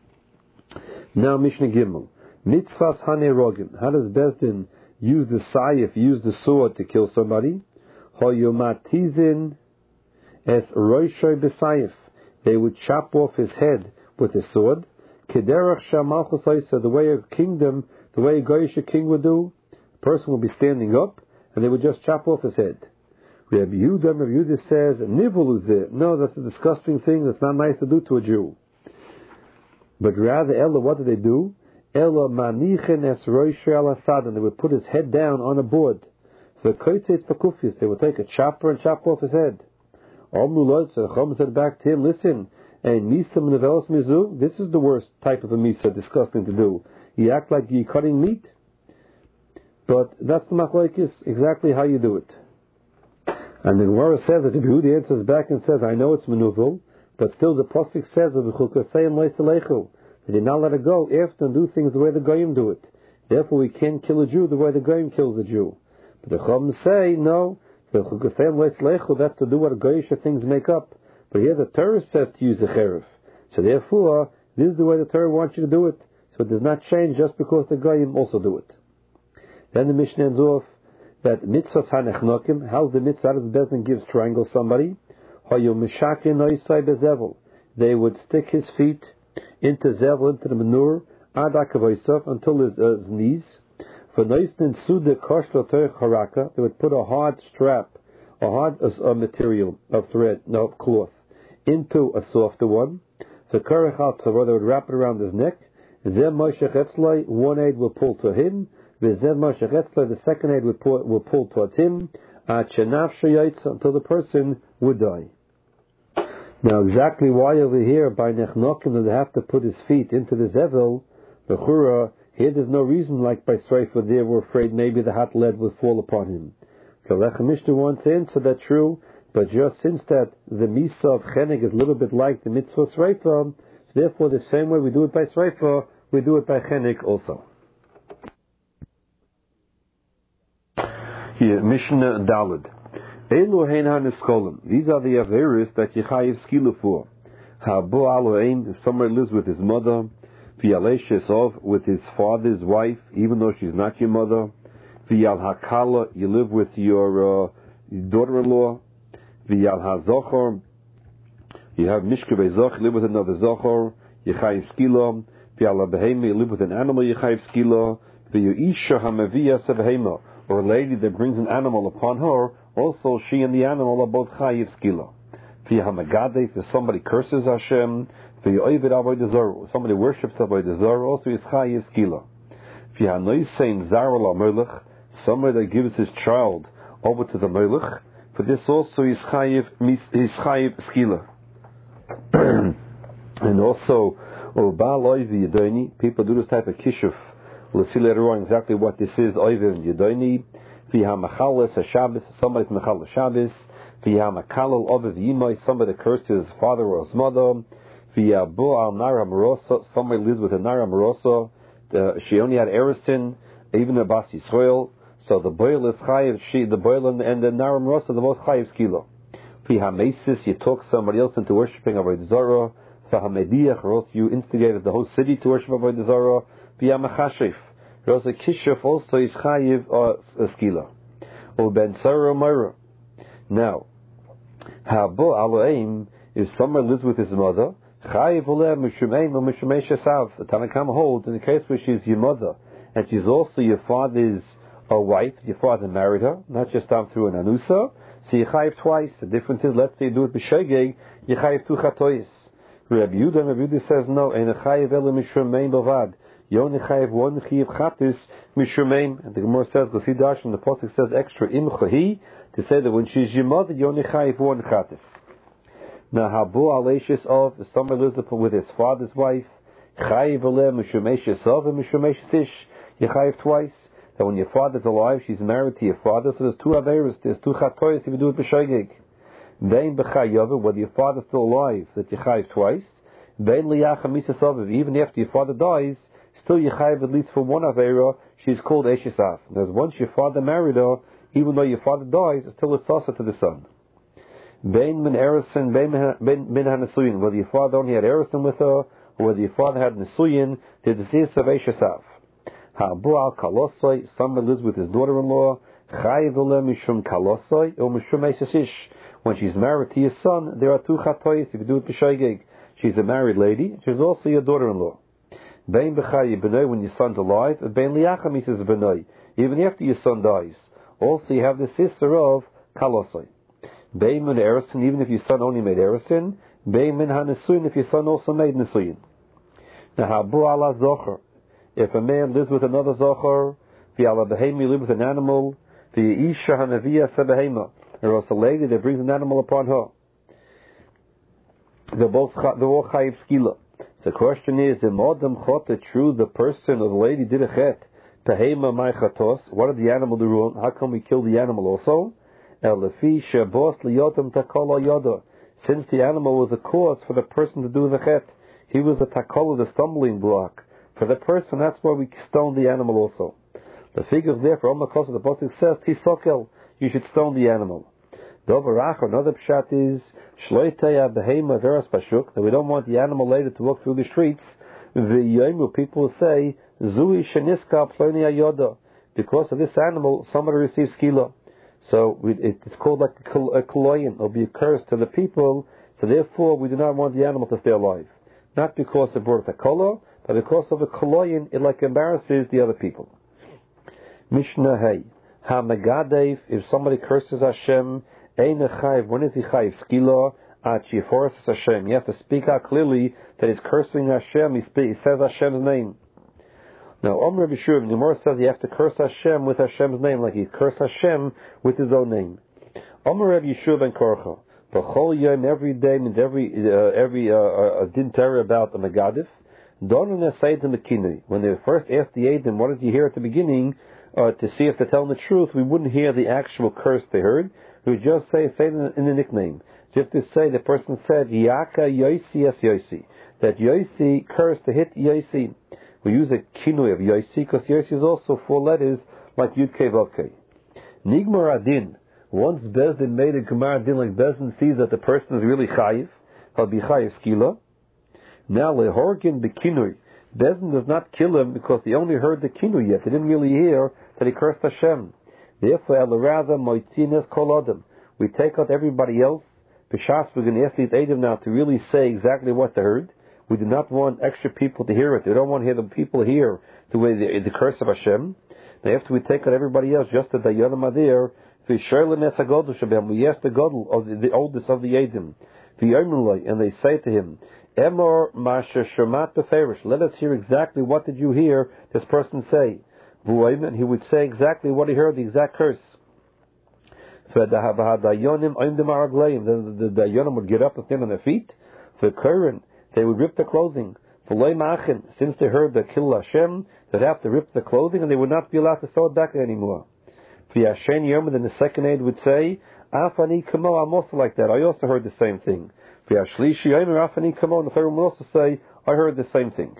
Now Mishnah Gimel. Mitzvahs hanerogim. How does Bezdin use the sayif, use the sword to kill somebody? Hoyomatizin es roishoy b'sayif. They would chop off his head with a sword. Kederach shamalchus oisa, the way a kingdom, the way a Goyish king would do. The person would be standing up, and they would just chop off his head. Rabbi Yehuda, Rabbi Yehuda says, Nivoluzeh. No, that's a disgusting thing. That's not nice to do to a Jew. But rather, Ella, what do they do? Ella manichen es roishe al asad, and they would put his head down on a board. The koitzet fakufis, they would take a chopper and chop off his head. Omnulot, so the Chum said back to him, listen, and misa menevelos mizu, this is the worst type of a misa, disgusting to do. You act like you're cutting meat, but that's the machlokes, exactly how you do it. And the Gemara says that the Yehuda answers back and says, I know it's menuvel, but still the Pasuk says that they did not let it go after and do things the way the Goyim do it. Therefore we can't kill a Jew the way the Goyim kills a Jew. But the Chum say, no, that's to do what Goyish things make up. But here the Torah says to use a cherif. So therefore, this is the way the Torah wants you to do it. So it does not change just because the Goyim also do it. Then the Mishnah ends off that mitzvahs hanechnokim, how's the mitzvah, how does Bezdin give strangle somebody? They would stick his feet into zevel, into the manure, until his, uh, his knees. For noisnin sude koshlo terech haraka, they would put a hard strap, a hard uh, material of thread, no, cloth, into a softer one. The korech al tzavor, they would wrap it around his neck, Zeh Moshech Etzloi, one aid will pull to him. V'zeh Moshech Etzloi, the second aid will pull, will pull towards him. At Shenav Sheyotza, until the person would die. Now, exactly why over here by Nechnokim that they have to put his feet into the Zevel, the Chura, here there's no reason like by Sreifa there we're afraid maybe the hot lead will fall upon him. So Lechem Mishnah wants to answer that true, but just since that the Misa of Chenek is a little bit like the Mitzvah Sreifa, so therefore the same way we do it by Sreifa, we do it by Chenek also. Here, Mishnah Daled. Elu hein ha-niskolim. These are the Averis that Yechayiv skila for. Ha-bo aloein, if somebody lives with his mother, V'yalei shesov, with his father's wife, even though she's not your mother. V'yal hakala, you live with your uh, daughter-in-law. V'yal ha-zochor, you have mishka be'zoch, you live with another zochor, Yechayiv skila. V'yal ha-behema, you live with an animal, Yechayiv skila. V'yu isha ha-meviyah se-behema, or a lady that brings an animal upon her, also she and the animal are both chayiv skila. V'yah ha-megadef, if somebody curses Hashem, somebody worships Avodah Zarah, also is chayiv skila. Somebody that gives his child over to the melech, for this also is chayiv is chayiv skila. And also, people do this type of kishuf. We'll see later on exactly what this is. Oiv and yedoni. Somebody's mechal Shabbos. Somebody cursed his father or his mother. Somebody lives with a Nara Marosa. She only had Erison, even a Bas Yisrael. So the boil is chayiv. She, the boil and, and the Nara Marosa, the most chayiv skila. You talk somebody else into worshipping Avodah Zarah. Or else you instigated the whole city to worship Avodah Zarah. Also kishuf also is chayiv or skila. Or ben sarah myra. Now, habo aloim, if someone lives with his mother, chayiv oleh mishumein or mishumei shesav. The Tanakam holds in the case where she's your mother and she's also your father's uh, wife. Your father married her, not just down through an anusa. So you chayiv twice. The difference is, let's say you do it b'shegeg, you chayiv two chatois. Rabbi Yehuda, Rabbi Yehuda says no. Ein chayiv ele mishumein bavad. You only chayiv one chayiv chatis mishumein. And the Gemara says, the Sidash and the Pasuk says extra im chahi to say that when she's your mother, you only chayiv one chatis. Now, habu aleishis of, if somebody lives with his father's wife, chayiv ele mishumeishes of and mishumeishes ish, you chayiv twice. That when your father's alive, she's married to your father, so there's two averis, there's two chatois if you do it b'shegeg. Vein b'chayava, whether your father's still alive, that you chayiv twice. Vein liyacha misasaviv, even after your father dies, still you chayiv at least for one avera, she's called eshisav. Because once your father married her, even though your father dies, it's still a sasa to the son. Vein min erison, vein min hanasuyin, whether your father only had erison with her, or whether your father had nasuyin, the disease of eshisav. Ha'abu al kalosoi, someone lives with his daughter-in-law, chayiv ole mishum kalosoi, or mishum esesish. When she's married to your son, there are two chatois if you do it b'shegeg. She's a married lady, she's also your daughter-in-law. Bein b'chayi b'noi, when your son's alive, and bein liyacham, he says b'noi, even after your son dies. Also you have the sister of kalosoi. Bein min erison, even if your son only made erison. Bein min hanesuyin, if your son also made nesuyin. Now ha'abu ala zocher, if a man lives with another zocher, v'ala behema, live with an animal, v'yisha hanaviyah sebehema, or else a lady that brings an animal upon her. They're both they're all chayiv skila. The question is, the modem chota true the person or the lady did a chet tahema my chatos. What did the animal do wrong? How come we kill the animal also? Elafi shabos liyotam takola yoda. Since the animal was a cause for the person to do the chet, he was a takola, the stumbling block for the person. That's why we stone the animal also. The figure there for Omakos, the Pasuk says tisokel, you should stone the animal. Dovarach, another pshat is shloiteya behema veras pashuk, that we don't want the animal later to walk through the streets. V'yomu, people will say zui sheniska ploni ayoda, because of this animal somebody receives skila. So we, it, it's called like a koloyin, or be a curse to the people. So therefore, we do not want the animal to stay alive, not because it brought a kola, but because of a koloyin, it like embarrasses the other people. Mishnah Hay ha megadev, if somebody curses Hashem. Ein chayiv, when is he chayiv skila? Achiforas Hashem. You have to speak out clearly that he's cursing Hashem. He, speak, he says Hashem's name. Now, Omer Rabbi Yeshua, the Gemara says you have to curse Hashem with Hashem's name, like he cursed Hashem with his own name. Omer Rabbi Yeshua ben Korcha. B'chol yom, every day means every uh, every uh, uh, din Torah about the Megadif. Don Nesayt Mekinui. When they first asked the Eidim, what did you hear at the beginning, uh, to see if they're telling the truth, we wouldn't hear the actual curse they heard. We would just say say it in, in the nickname. Just to say the person said Yaka Yosi es Yosi, that Yosi cursed to hit Yosi. We use a kinui of Yosi because Yosi is also four letters like Yud Kei Vav Kei. Nigmar Adin. Once Bezdin made a Gemara Adin, like Bezdin sees that the person is really chayiv, he'll be chayiv skila. Now lehorgin bekinui. Bezdin does not kill him because he only heard the kinui yet. He didn't really hear that he cursed Hashem. Therefore, elarada moitzinus kol adam. We take out everybody else. B'shas, we're going to ask these Eidim now to really say exactly what they heard. We do not want extra people to hear it. We don't want to hear the people hear the way the, the curse of Hashem. Now, after we take out everybody else, just as the Yonim Adir, we ask the Godel of the, the oldest of the Eidim, and they say to him, Emor Masha Shemat Beferish. Let us hear exactly what did you hear this person say. And he would say exactly what he heard, the exact curse. The Dayanim would get up and stand on their feet. For current, they would rip their clothing. For Leimachin, since they heard the kill Hashem, they'd have to rip their clothing and they would not be allowed to sew it back anymore. For Yashen Yom, then the second aid would say, Afani Kamo, I'm also like that. I also heard the same thing. For Yashlishi Yom, Afani Kamo, and the third one would also say, I heard the same thing.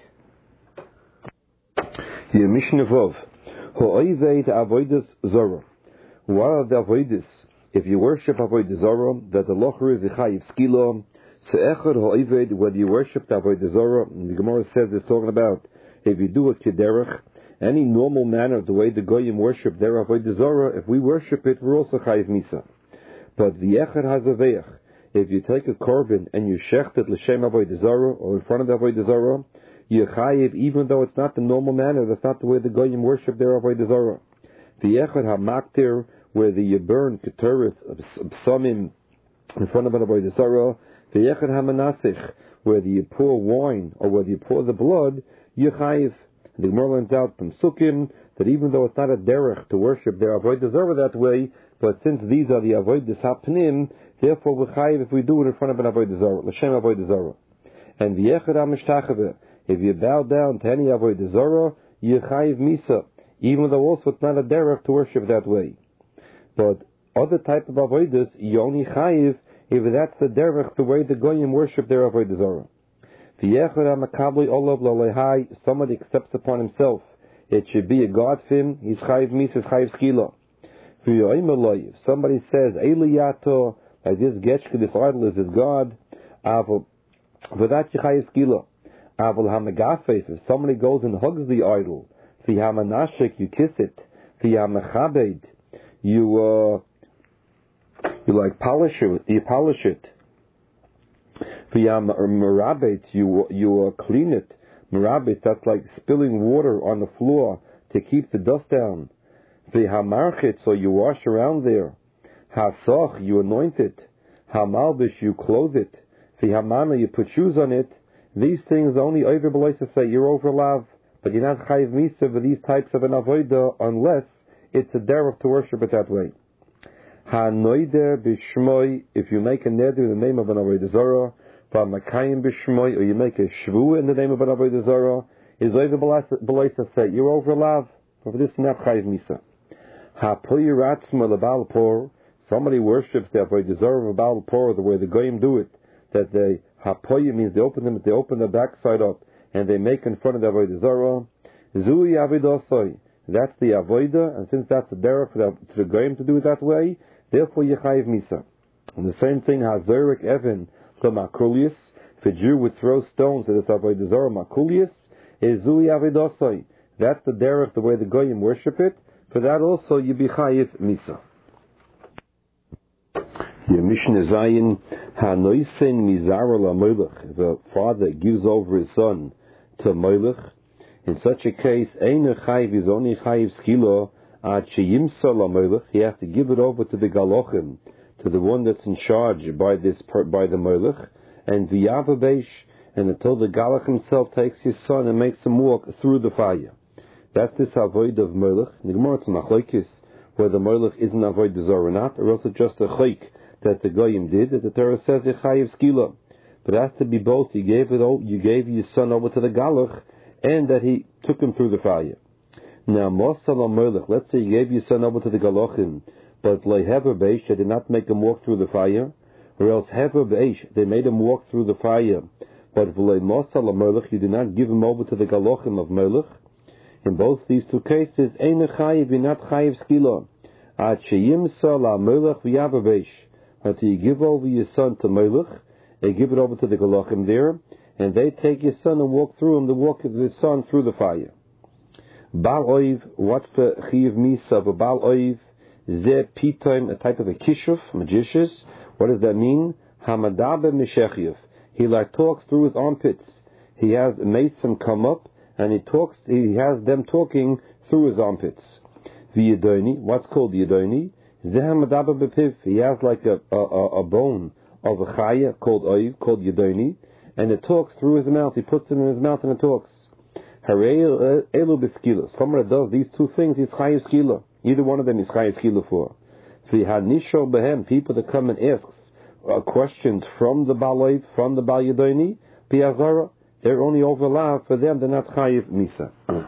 The Mishnah Vov. Ho'oivei avodas zara. What are the avodas? If you worship avodas zara, that the locher is a chayiv skila. Se'echad ho'oivei, whether you worship the avodas zara, the Gemara says it's talking about if you do it kederech, any normal manner of the way the goyim worship their avodas zara, if we worship it, we're also chayiv misa. But the echad hazaveach, if you take a korban and you shecht it l'shem avodas zara, or in front of the avodas zara, you're chayiv, even though it's not the normal manner. That's not the way the goyim worship their avodah zarah. The echad hamaktir, where the you burn keturis psamim in front of an avodah zarah. The echad hamanasich, where the you pour wine or where you pour the blood, you're chayiv. The Gemara learns out from Sukkim that even though it's not a derech to worship their avodah zarah that way, but since these are the avodah hapnim, therefore we're chayiv if we do it in front of an avodah zarah, l'shem avodah zarah. And the echad hamishtachav. If you bow down to any avodah zarah, you chayiv misa, even though also it's not a derech to worship that way. But other type of avodas, you only chayiv if that's the derech, the way the goyim worship their avodah zarah. Somebody accepts upon himself, it should be a god for him, he's chayiv misa, chayiv skila. If somebody says, Eliyato, like this getchke, this idol is his god, for that you chayiv skila. If somebody goes and hugs the idol, you kiss it, you uh, you like polish it, you polish it. You you uh, clean it. Merabit, that's like spilling water on the floor to keep the dust down. So you wash around there. Hasoch, you anoint it. Hamalbish, you clothe it. Hamana, you put shoes on it. These things only over beloisa say you're over lav, but you're not chayiv misa for these types of an avodah unless it's a derech to worship it that way. Ha noider b'shmoi, if you make a neder in the name of an avodah zarah, v'makayim b'shmoi, or you make a shvu in the name of an avodah zarah, is over beloisa say you're over lav, but for this not chayiv misa. Ha poyiratzma lebal por, somebody worships the avodah zarah of Baal por the way the goyim do it, that they hapoya means they open them, they open the backside up, and they make in front of the avodah zarah. Zui avidosoi, that's the avodah, and since that's the derech to the goyim to do it that way, therefore yechayiv misa. And the same thing, hazorik even to makulius, if a Jew would throw stones at this avodah zarah makulius, is zui avidosoi, that's the derech the way the goyim worship it. For that also you be chayiv misa. Your Mishnah Zayin, Hanoisen Mizara la Molech. If a father gives over his son to Molech, in such a case, Ein Chayiv is only Chayiv Skilo, Ad Sheyimsa la Molech. He has to give it over to the Galochim to the one that's in charge by this by the Molech, and v'yavabesh, and until the Galach himself takes his son and makes him walk through the fire. That's this avoid of Molech. The Gemara it's machlokes whether Molech is an avoid or not, or else it's just a chayk that the Goyim did, that the Torah says Yechayev skila. But it has to be both. You gave it. You gave your son over to the Galach, and that he took him through the fire. Now, Mosal Molech. Let's say you gave your son over to the Galachim, but lehever beish, they did not make him walk through the fire, or else hever beish, they made him walk through the fire. But v'lei Mosal Molech, you did not give him over to the Galachim of Molech. In both these two cases, ein chayiv, you're not chayiv skila. Ad sheyimsa la Molech v'yavabesh. Until you give over your son to Molech, they give it over to the Galachim there, and they take your son and walk through him, the walk of his son through the fire. Baal oiv, what's the chayiv misa of a Baal oiv? Ze pitoim, a type of a kishuf, magicious. What does that mean? Hamadabe mishechiev. He like talks through his armpits. He has mason come up, and he talks. He has them talking through his armpits. V'yedoni, what's called yedoni? Ze hamadabe bepiv. He has like a, a, a bone of a chaya called oiv, called yedoni, and it talks through his mouth. He puts it in his mouth and it talks. Harei elu b'skila. Someone that does these two things is chayiv skila. Either one of them is chayiv skila for. V'hanishol behem, people that come and ask uh, questions from the Baal oiv, from the Baal yedoni, bi'azara, they're only overlapped for them. They're not chayiv misa.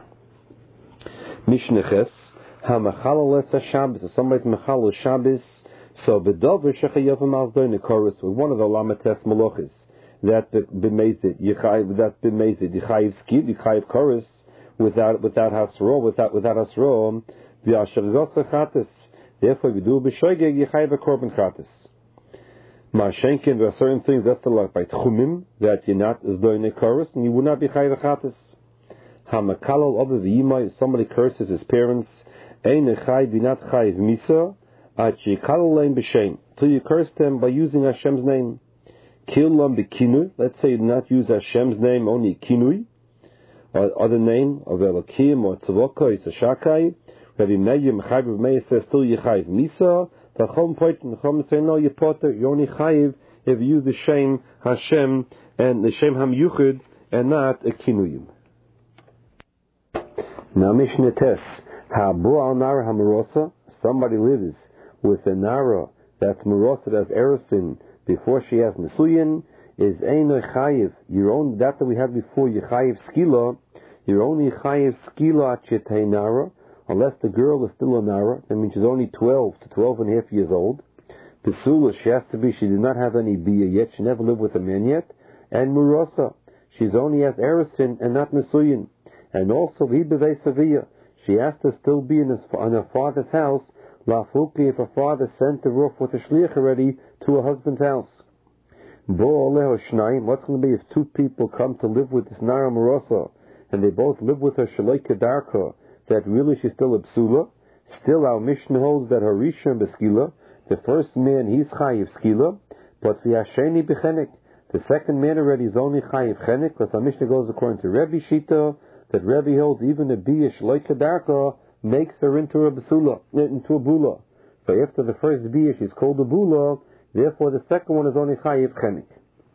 Mishneches hamachalal es Shabbos. So somebody's machalal Shabbos. So b'dover shechayavim al doin chorus with one of the lamates malochis that b'mezid yichayiv that b'mezid yichayiv skid yichayiv chorus without without hasro without without hasro v'asher chatis. Therefore, we do b'shoigeg yichayiv a korban chatis. Mashenkin, there are certain things that's like by tchumim that you're not as doin chorus and you would not be chayiv chatis. Hamakalal of the yimai, somebody curses his parents. Ein chayiv not chayiv misa. Till you curse them by using Hashem's name. Killam b'kinui. Let's say you do not use Hashem's name, only kinui, or other name of Elokim or Tzavoko, Yisashakai. Rabbi Meir Mechayiv Meir says still Yechayiv Misa. The Chom point and the Chom say no, you potter, you only Chayiv if you use the Shem Hashem and the Shem Ham Yuchid and not a kinuyim. Now Mishnah Tes Habu al Nar Hamarosa. Somebody lives with a Nara that's Marosa, that's Eresin, before she has Nesuyin, is Eino Chayiv. You're only, that that we had before, you Chayiv Skila, you're only Chayiv Skila Chetei Nara, unless the girl is still a Nara, that means she's only twelve to twelve and a half years old. Pesula, she has to be, she did not have any Bia yet, she never lived with a man yet, and Marosa, she's only has Eresin and not Nesuyin. And also, Hibevei Sevilla, she has to still be in, his, in her father's house, Lafuki, if her father sent the roof with a shliach already to her husband's house. Bo Aleho Shnaim, what's going to be if two people come to live with this Nara Marosa, and they both live with her Shalei Kedarka, that really she's still a psula? Still our Mishnah holds that her Rishon Beskila, the first man he's Chayiv Skila, but the Hasheni Bechenek, the second man already is only Chayiv Chenek, because our Mishnah goes according to Rebbe Shita, that Rebbe holds even a Bia Shalei Kedarka makes her into a basula, into a bula. So after the first bia, she's called a bula. Therefore, the second one is only chayiv chenik.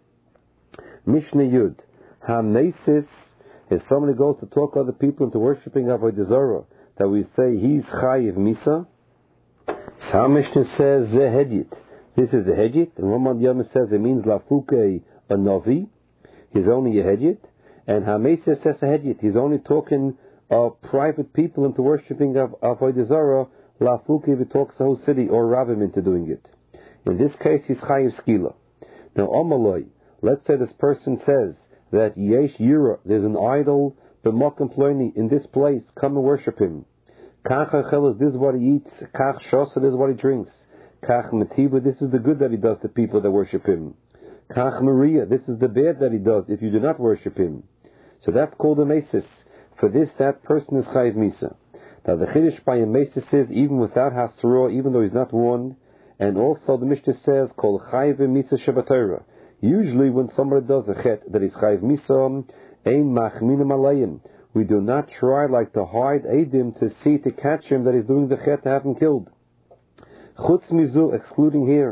Mishnah Yud Hamesis is somebody goes to talk other people into worshiping Avodah Zarah, that we say he's chayiv misa. How Mishnah says zehedit. This is a hedjit, and Ramon Yom says it means lafuke a novi. He's only a hedjit, and Hamesis says a hedjit. He's only talking of private people into worshipping of Avodah Zarah, lafuki if it talks the whole city or rabbim into doing it. In this case, he's chayiv skila. Now, Omaloi, let's say this person says that yesh yira, there's an idol, b'makom ploni, in this place, come and worship him. Kach achelis, this is what he eats. Kach shosa, this is what he drinks. Kach metiva, this is the good that he does to people that worship him. Kach maria, this is the bad that he does if you do not worship him. So that's called a mesis. For this, that person is chayiv misa. Now the chiddush by a mesis is even without hasro, even though he's not warned, and also the Mishnah says called chayiv misa shabatayra. Usually, when somebody does a chet that is chayiv misa, ein machminim alayim. We do not try like to hide edim to see to catch him that he's doing the chet to have him killed. Chutz mizu, excluding here,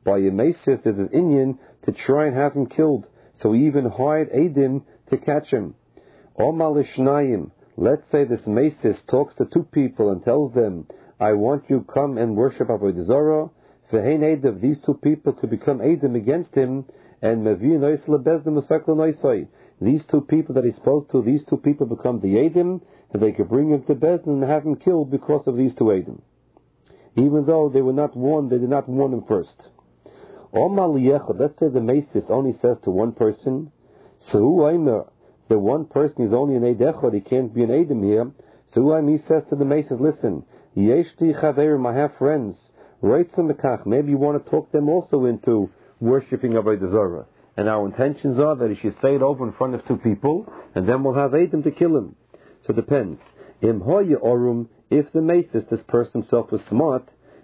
by a Mesis, there's an Inyan to try and have him killed. So he even hired Adim to catch him. Omar Lishnayim, let's say this Mesis talks to two people and tells them, I want you to come and worship Avodah Zarah. Ve'hein Edav, these two people could become Adim against him, and Mevi Nois LeBezdin L'Fekla Noisai. These two people that he spoke to, these two people become the Adim, and they could bring him to Bezdin and have him killed because of these two Adim. Even though they were not warned, they did not warn him first. Omar Liyechad, let's say the Mesis only says to one person, so Aimer, the one person is only an Eid Echad, he can't be an Adim here. So he says to the Mesis, listen, Yeshti Chaverim, I have friends, maybe you want to talk them also into worshipping Avodah Zarah. And our intentions are that he should say it over in front of two people, and then we'll have Adim to kill him. So it depends. Im hoye orum, if the Mesis, this person himself was smart,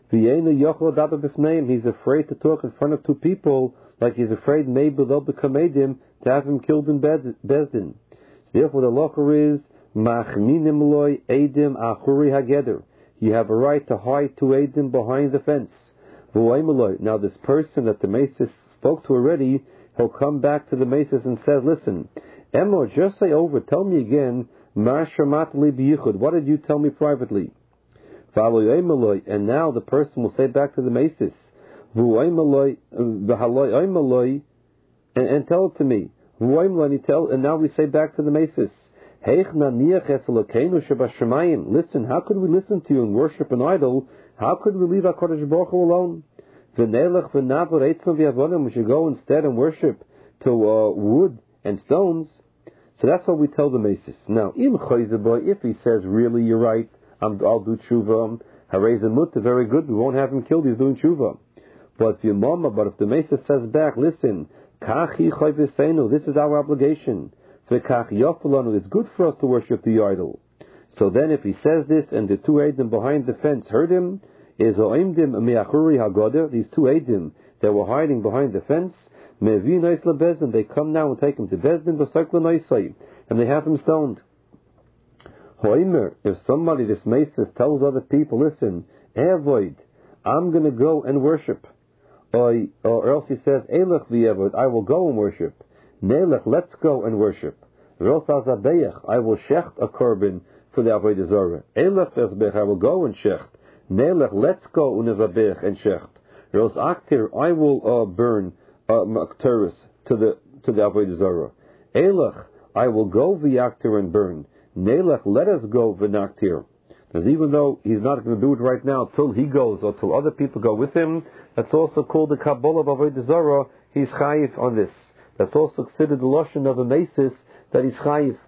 he's afraid to talk in front of two people, like he's afraid maybe they'll become Adim to have him killed in Bezdin. So therefore the locher is, machminim loy Adim achuri hageder. You have a right to hide two Adim behind the fence. Now this person that the Mesis spoke to already, he'll come back to the Mesis and says, listen, Emo, just say over, tell me again, what did you tell me privately? And now the person will say back to the Mesis, and, and tell it to me. And, tell, and now we say back to the Mesis, listen, how could we listen to you and worship an idol? How could we leave HaKadosh Baruch Hu alone? We should go instead and worship to uh, wood and stones. So that's what we tell the Mesis. Now, if he says, really, you're right, I'm, I'll do tshuva, harei mutta, very good, we won't have him killed, he's doing tshuva. But but if the Mesis says back, listen, this is our obligation. It's good for us to worship the idol. So then if he says this and the two Adim behind the fence heard him, is these two Adim that were hiding behind the fence, they come now and take him to Bezdin, and they have him stoned. If somebody, this Mesis, tells other people, listen, avoid, I'm going to go and worship. Or, or else he says, Elech v'yevod, I will go and worship. Nelech, let's go and worship. Ros azabeyach, I will shecht a korban for the Avodah Zarah. Elech v'ezbech, I will go and shecht. Nelech, let's go and zabech and shecht. Ros aktir, I will uh, burn makteris uh, to the to the Avodah Zarah. Elech, I will go v'yaktir and burn. Nelech, let us go v'naktir. Because even though he's not going to do it right now till he goes or till other people go with him, that's also called the Kabbalah of Avodah Zarah. He's chayiv on this. That's also considered the lashon of a Mesis that he's chayiv.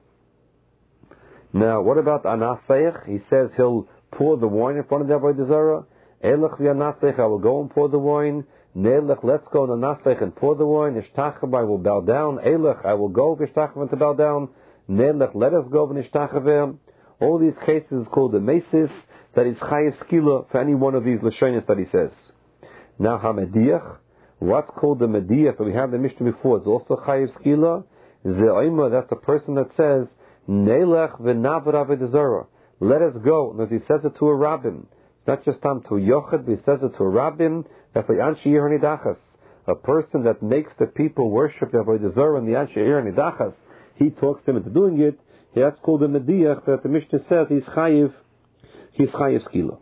Now, what about Anasayach? He says he'll pour the wine in front of the Avodah Zarah. Elech v'Anasayach, I will go and pour the wine. Nelech, let's go and Anasayach and pour the wine. Ishtachab, I will bow down. Elech, I will go v'Ishtachab to bow down. Nelech, let us go v'Ishtachab. All these cases is called the Mesis that is chayiv skila for any one of these lashonis that he says. Now, Hamediach, what's called the Mediach that we have the Mishnah before is also chayiv skila. Ze'oima, that's the person that says, Nelech v'navod Avodah Zarah. Let us go. Because he says it to a rabbin. It's not just time to a yochid, but he says it to a rabbin. That's like Anshe Yer Nidachas. A person that makes the people worship the Avodah Zarah and the Anshe Yer Nidachas, he talks them into doing it. That's called the Mediach that the Mishnah says he's chayiv, he's chayiv skila.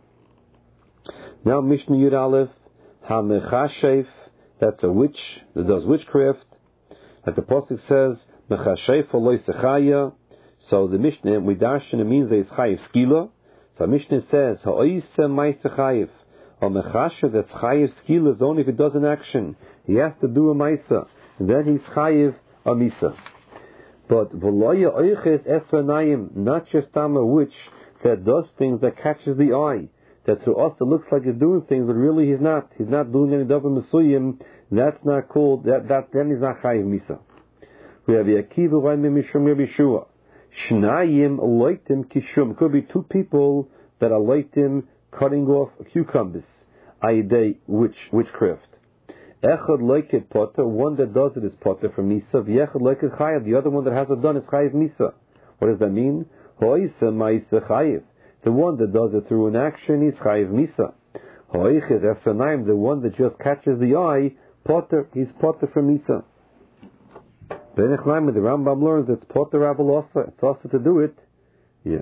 Now Mishnah Yud Aleph, HaMechashev, that's a witch that does witchcraft. Like the Pasuk says, Mechashev Oloi Sechaya. So the Mishnah, we darshan, it means that it's chayiv skila. So Mishnah says, Ha'oise Maise Chayiv. Or Mechashev, that's chayiv skila is only if it does an action. He has to do a Maisa. And then he's chayiv a Misa. But V'loya Oiches Esranayim, not just a witch that does things that catches the eye. That to us it looks like he's doing things, but really he's not. He's not doing any davar mesuyim. That's not called, that, that then he's not chayiv misa. We have Yakiva Raimim Mishum Rabbi Shua. Shnayim loitim kishum. Could be two people that are loitim cutting off cucumbers. Aidei witch, witchcraft. Echad loiket potter, one that does it is potter from misa. V'echad loiket chayiv, the other one that hasn't done is chayiv misa. What does that mean? Hoisa ma'isa chayiv. The one that does it through an action is chayiv misa. The one that just catches the eye, potter, he's potter from Misa. The Rambam learns it's potter avalosa. It's also to do it. Yeah.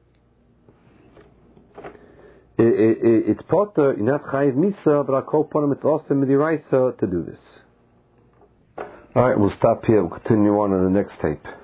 It, it, it, it's potter, you're not chayiv Misa, but I'll call upon him, it's also midiraisa to do this. Alright, we'll stop here. We'll continue on in the next tape.